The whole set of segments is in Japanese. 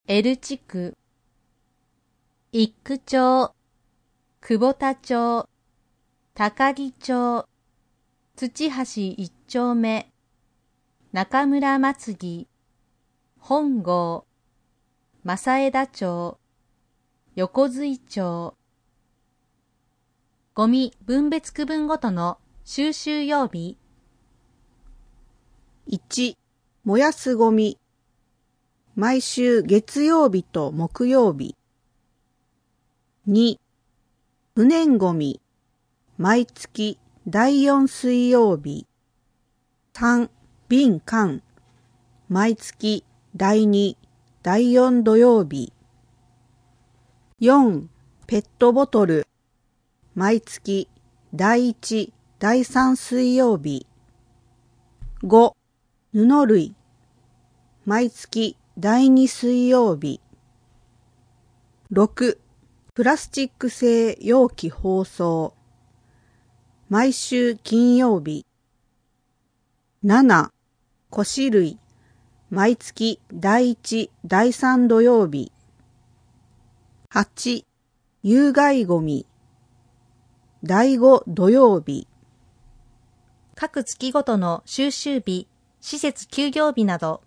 L 地区、一区町、久保田町、高木町、土橋一丁目、中村松木、本郷、正枝町、横津町。ゴミ分別区分ごとの収集曜日。 1、燃やすゴミ。毎週月曜日と木曜日。2、不燃ゴミ。毎月第4水曜日。3、瓶缶。毎月第2、第4土曜日。4、ペットボトル。毎月第1、第3水曜日。5、布類。毎月第2水曜日。6、プラスチック製容器包装。毎週金曜日。7、腰類。毎月第1、第3土曜日。8、有害ゴミ。第5土曜日。 各月ごとの収集日、施設休業日など。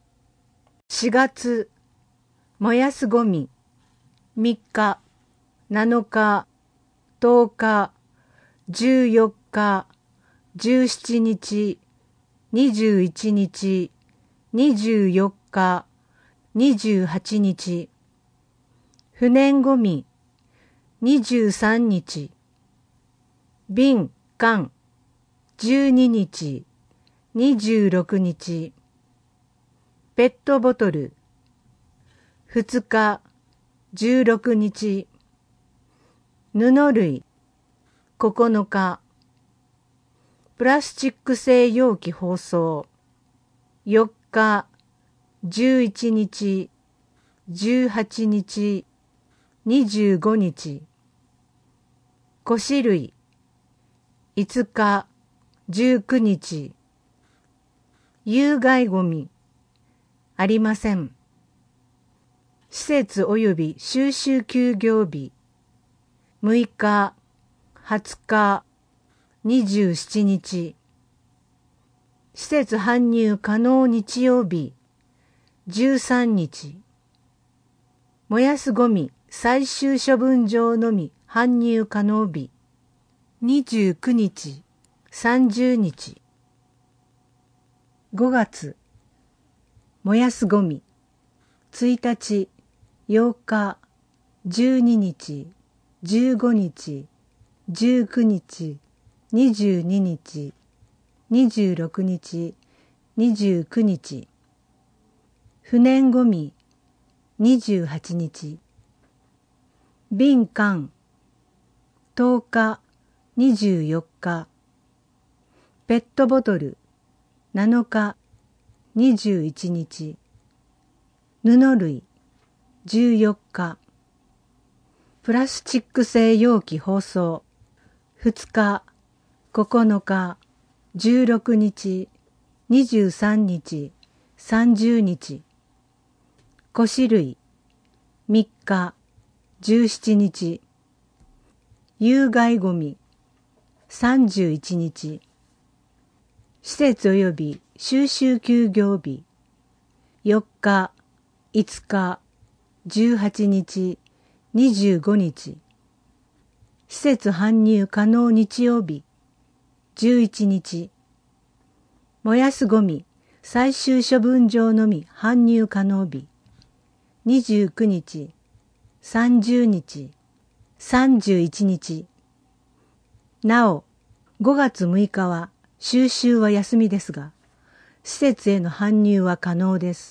4月、燃やすゴミ。3日、7日、10日、14日、17日、21日、24日、28日。不燃ゴミ。23日。瓶、缶。12日、26日。ペットボトル。2日、16日。布類。9日。プラスチック製容器包装。4日、11日、18日、25日。腰類。5日、19日。有害ゴミ。ありません。施設及び収集休業日。6日、20日、27日。施設搬入可能日曜日。13日。燃やすゴミ最終処分場のみ搬入可能日。29日、30日。5月、燃やすゴミ。1日、8日、12日、15日、19日、22日、26日、29日。不燃ゴミ。28日。瓶缶。10日、24日。ペットボトル。7日、21日。布類。14日。プラスチック製容器包装。2日、9日、16日、23日、30日。腰類。3日、17日。有害ゴミ。31日。施設及び収集休業日。4日、5日、18日、25日。施設搬入可能日曜日。11日。燃やすゴミ最終処分場のみ搬入可能日。29日、30日、31日。なお、5月6日は収集は休みですが、施設への搬入は可能です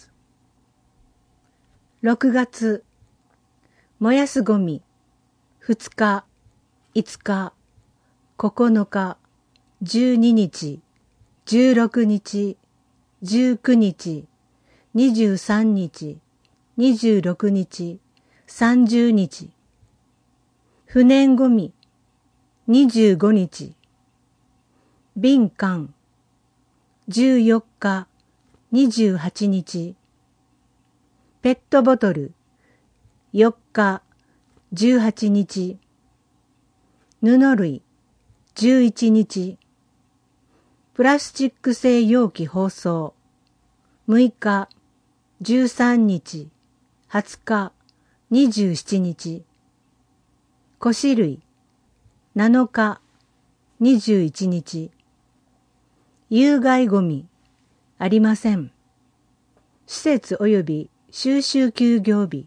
。6月、燃やすゴミ、2日、5日、9日、12日、16日、19日、23日、26日、30日。不燃ゴミ、25日。瓶缶、14日、28日。 ペットボトル4日18日、布類11日、プラスチック製容器包装6日、13日、20日、27日、腰類7日、21日、有害ゴミありません。施設及び収集休業日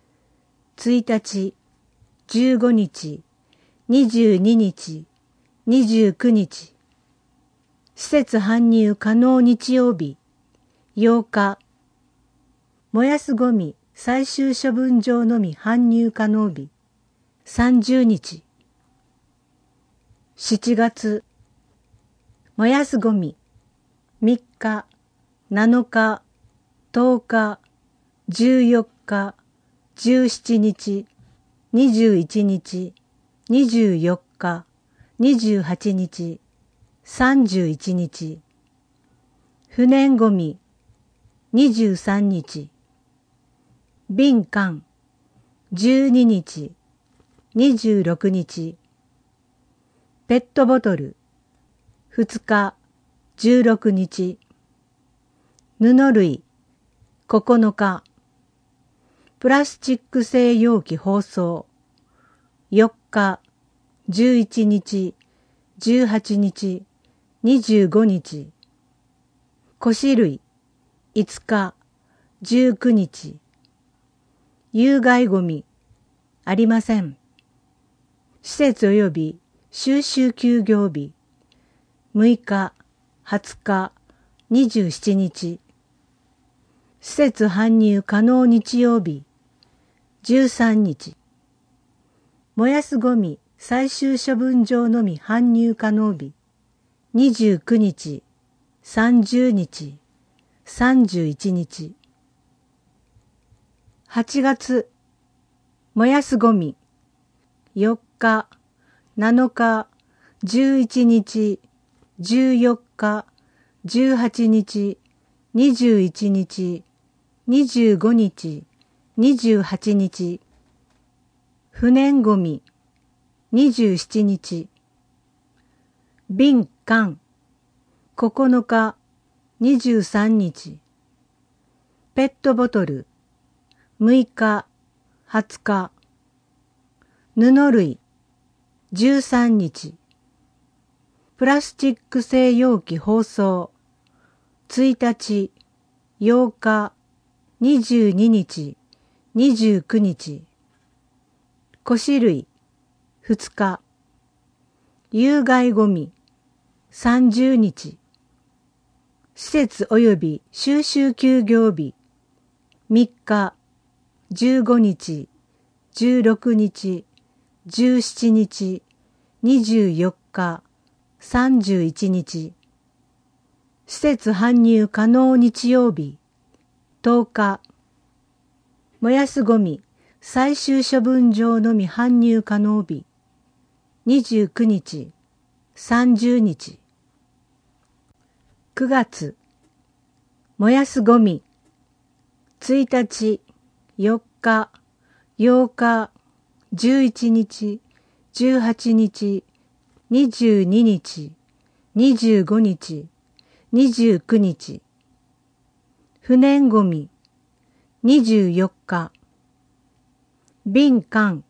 1日、15日、22日、29日、施設搬入可能日曜日8日、燃やすゴミ最終処分場のみ搬入可能日30日、7月、燃やすゴミ3日、7日、10日、14日、17日、21日、24日、28日、31日、不燃ゴミ23日、瓶缶12日、26日、ペットボトル2日、16日、布類9日、プラスチック製容器包装4日、11日、18日、25日、腰類5日、19日、有害ゴミありません。施設及び収集休業日6日、20日、27日、施設搬入可能日曜日13日、燃やすゴミ最終処分場のみ搬入可能日29日、30日、31日。8月、燃やすゴミ4日、7日、11日、14日、18日、21日、25日、28日。不燃ゴミ27日。瓶缶9日、23日。ペットボトル6日、20日。布類13日。プラスチック製容器包装1日、8日、22日、29日。腰類2日。有害ゴミ30日。施設及び収集休業日3日、15日、16日、17日、24日、31日。施設搬入可能日曜日10日。燃やすゴミ最終処分場のみ搬入可能日29日、30日。9月、燃やすゴミ1日、4日、8日、11日、18日、22日、25日、29日。不燃ゴミ24日。瓶缶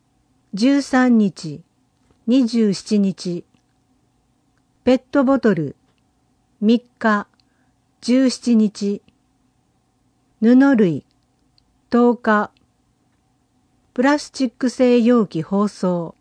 13日、27日。ペットボトル3日、17日。布類10日。プラスチック製容器包装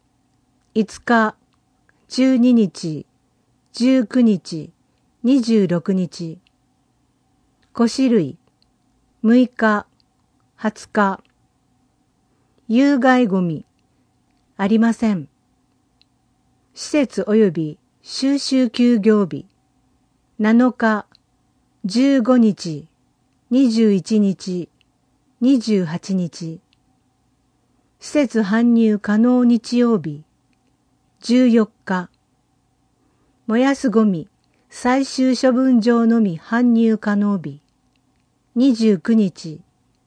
5日、12日、19日、26日。腰類6日、20日。有害ゴミありません。施設及び収集休業日7日、15日、21日、28日。施設搬入可能日曜日14日。燃やすゴミ最終処分場のみ搬入可能日29日、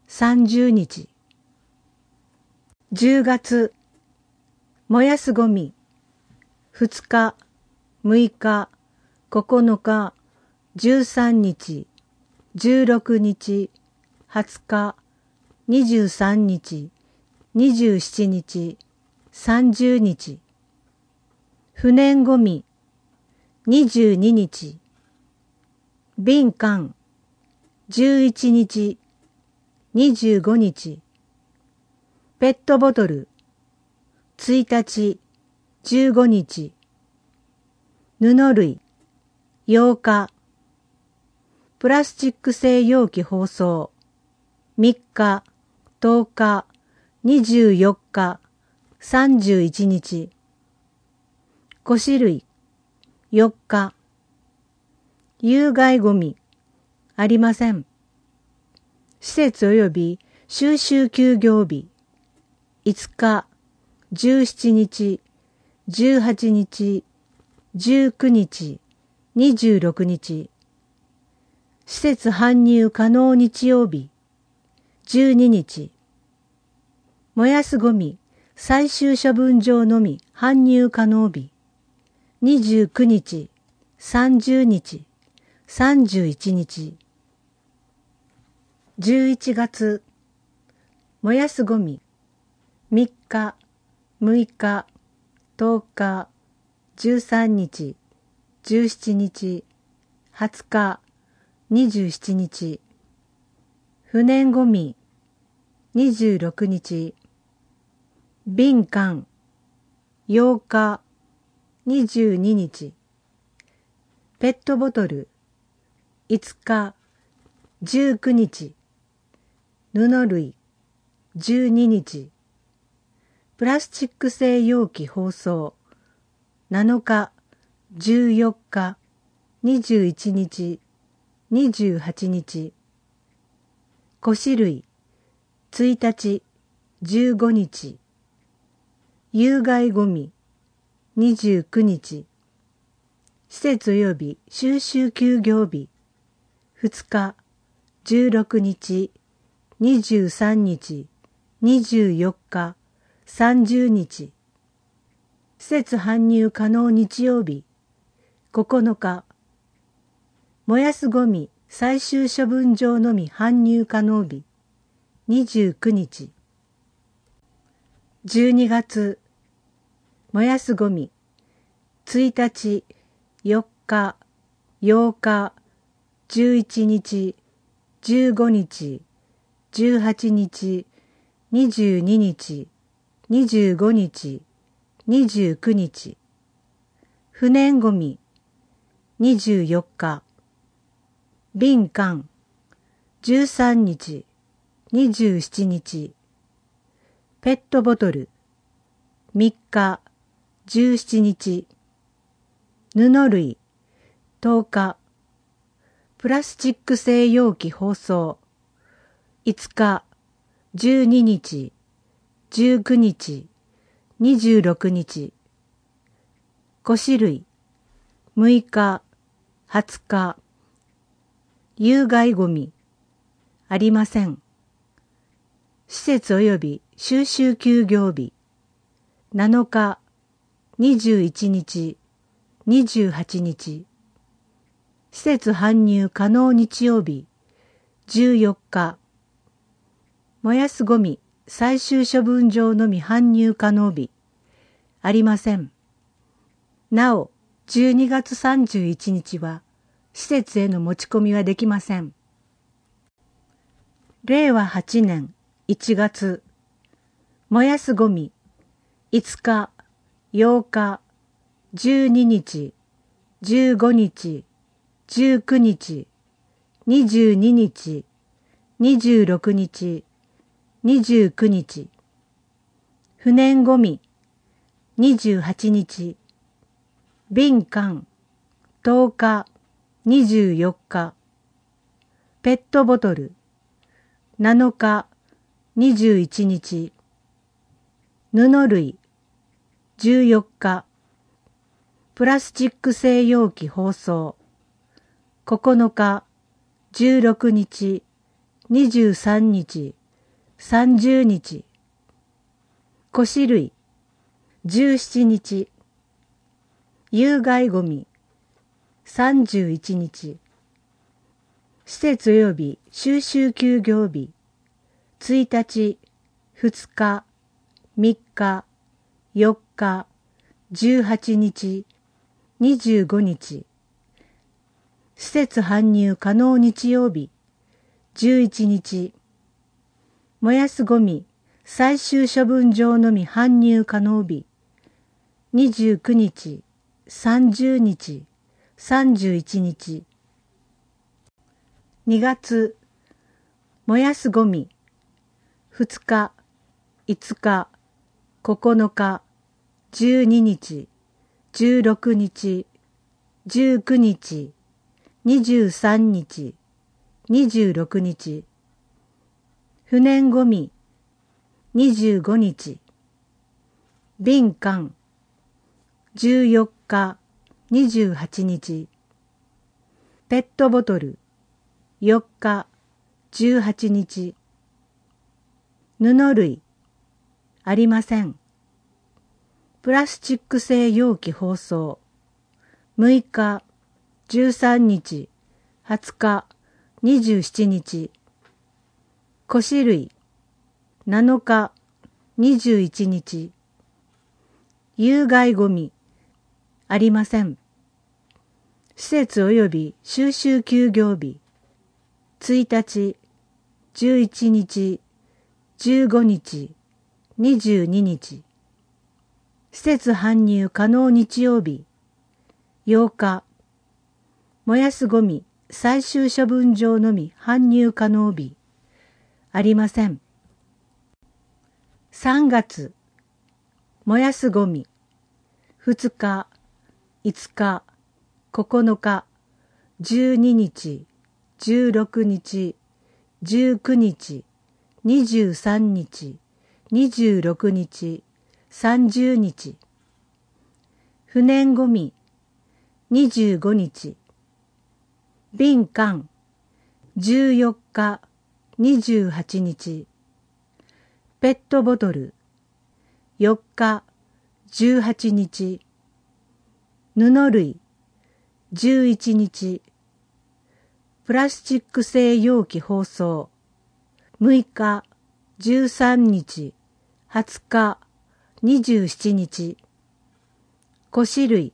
30日。10月、燃やすゴミ。2日、6日、9日、13日、16日、20日、23日、27日、30日。不燃ゴミ。22日。瓶缶。11日。25日。ペットボトル。1日。15日。布類。8日。プラスチック製容器包装。3日。10日。24日。31日。菓子類。4日。有害ゴミ。ありません。施設及び収集休業日。5日。17日。18日。19日。26日。施設搬入可能日曜日。12日。燃やすゴミ最終処分場のみ搬入可能日。29日、30日、31日。11月、燃やすゴミ、3日、6日、10日、13日、17日、20日、27日。不燃ゴミ、26日。瓶缶、8日、22日。ペットボトル、5日、19日。布類、12日。プラスチック製容器包装、7日、14日、21日、28日。菓子類、1日、15日。有害ゴミ、29日。施設及び収集休業日、2日、16日、23日、24日、30日。施設搬入可能日曜日、9日。燃やすゴミ最終処分場のみ搬入可能日、29日。12月、燃やすゴミ、1日、4日、8日、11日、15日、18日、22日、25日、29日。不燃ゴミ、24日。瓶缶、13日、27日。ペットボトル、3日、17日。布類、10日。プラスチック製容器包装、5日、12日、19日、26日。菓子類、6日、20日。有害ゴミ、ありません。施設及び収集休業日、7日、21日、28日。施設搬入可能日曜日、14日。燃やすゴミ最終処分場のみ搬入可能日、ありません。なお、12月31日は、施設への持ち込みはできません。令和8年1月、燃やすゴミ、5日、8日、12日、15日、19日、22日、26日、29日。不燃ゴミ、28日。瓶缶、10日、24日。ペットボトル、7日、21日。布類、14日。プラスチック製容器包装、9日、16日、23日、 30日。古紙類17日。有害ゴミ31日。施設及び収集休業日1日、2日、3日、4日、18日、25日。施設搬入可能日曜日11日。燃やすゴミ最終処分場のみ搬入可能日29日、30日、31日。2月、燃やすゴミ2日、5日、9日、12日、16日、19日、23日、26日。不燃ゴミ25日。瓶缶14日、28日。ペットボトル4日、18日。布類ありません。プラスチック製容器包装6日、13日、20日、27日。古紙類7日、21日。有害ゴミありません。施設及び収集休業日1日、11日、15日、22日。施設搬入可能日曜日8日。燃やすゴミ最終処分場のみ搬入可能日ありません。3月。燃やすゴミ2日、5日、9日、12日、16日、19日、23日、26日、30日。不燃ゴミ25日。瓶缶14日、28日。ペットボトル4日、18日。布類11日。プラスチック製容器包装6日、13日、20日、27日。古紙類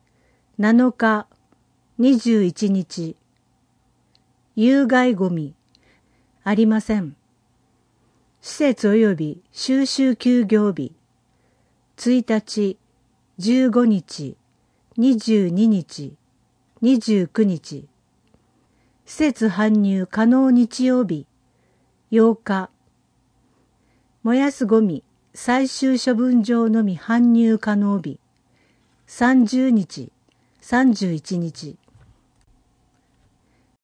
7日、21日。有害ゴミありません。施設及び収集休業日1日、15日、22日、29日。施設搬入可能日曜日8日。燃やすゴミ最終処分場のみ搬入可能日30日、31日。